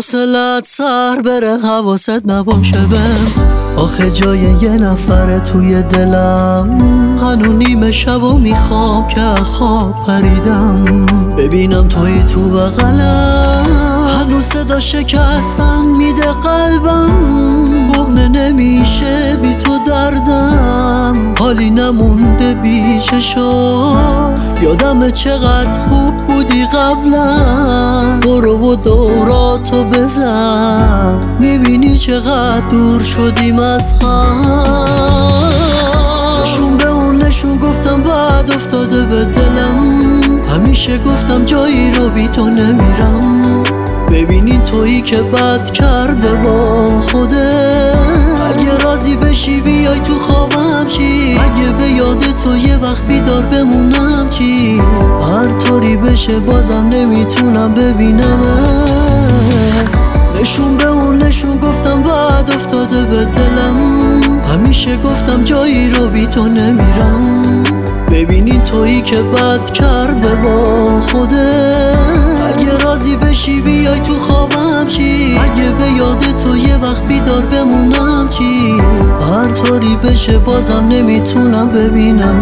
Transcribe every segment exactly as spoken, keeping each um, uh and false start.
حوصلت سر بره حواست نباشه بهم. آخه جای یه نفره توی دلم، هنو نیمه شب و میخوام که خواب پریدم ببینم توی تو بغلم. هنو صدا شکستن میده قلبم، بهنه نمیشه بی تو دردم. حالی نمونده بی چشات، یادم چقدر خوب بودی قبلا. برو و دوراتو بزن، میبینی چقدر دور شدیم از هم. نشون به اون نشون گفتم بعد افتاده به دلم. همیشه گفتم جایی رو بی تو نمیرم. ببینین تویی که بد کرده با خوده. اگه راضی بشی بیای تو خوابم چی؟ اگه به یاد تو یه وقت بیدار بمونم چی؟ هر طوری بشه بازم نمیتونم ببینم. نشون به اون نشون گفتم بعد افتاده به دلم. همیشه گفتم جایی رو بی تو نمیرم. ببینین تویی که بد کرده با خوده. اگه راضی بشی بیای تو خوابم چی؟ اگه به یاد تو یه وقت بیدار بمونم چی؟ هر طوری بشه بازم نمیتونم ببینم.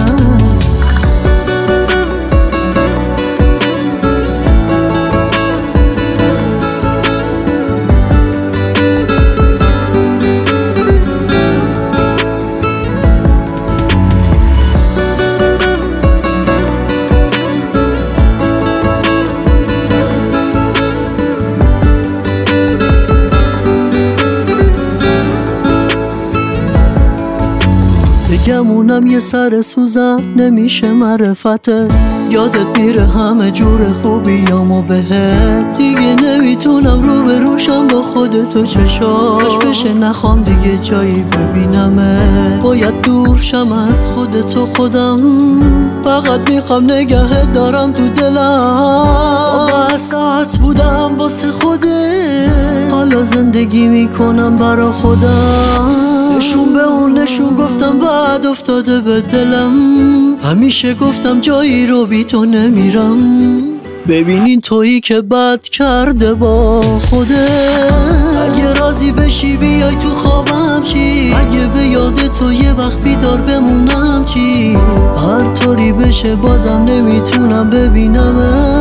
بگمونم یه سر سوزن نمیشه معرفته. یادت میره همه جور خوبیامو بهت. دیگه نمیتونم رو به روشم با خودت و چشاش بشه. نخوام دیگه جایی ببینمه. باید دور شم از خودت و خودم. فقط میخوام نگهت دارم تو دلم. بسات بودم واسه خودت، حالا زندگی میکنم برا خودم. نشون به اون نشون گفتم بعد افتاده به دلم. همیشه گفتم جایی رو بی تو نمیرم. ببینین تویی که بد کرده با خوده. اگه راضی بشی بیای تو خوابم چی؟ اگه به یاد تو یه وقت بیدار بمونم چی؟ هر طوری بشه بازم نمیتونم ببینم.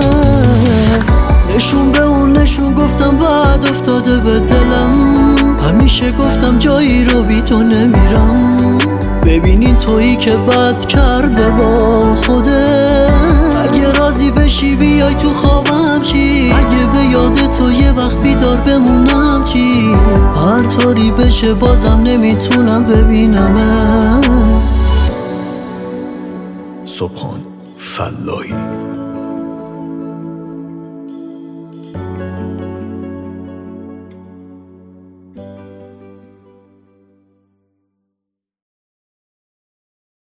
نشون به اون نشون گفتم بعد افتاده به دلم. همیشه گفتم جایی رو بی تو نمیرم. ببینین تویی که بد کرده با خوده. اگه راضی بشی بیای تو خوابم چی؟ اگه به یاد تو یه وقت بیدار بمونم چی؟ هر طوری بشه بازم نمیتونم ببینم. سبحان فلاحی.